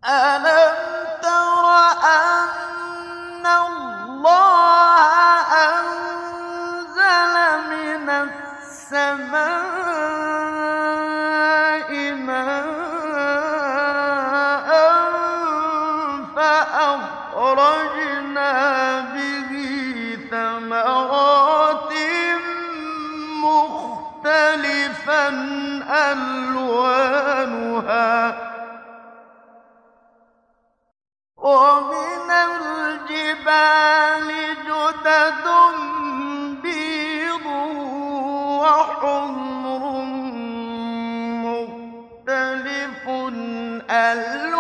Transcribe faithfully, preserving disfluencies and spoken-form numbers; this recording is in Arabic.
أَلَمْ تَرَ أَنَّ اللَّهَ أَنزَلَ مِنَ السَّمَاءِ مَاءً فَأَخْرَجْنَا بِهِ ثَمَرَاتٍ مُّخْتَلِفًا أَلْوَانُهَا ۚ وَمِنَ الْجِبَالِ جُدَدٌ بِيضٌ وَحُمْرٌ مُّخْتَلِفٌ أَلْوَانُهَا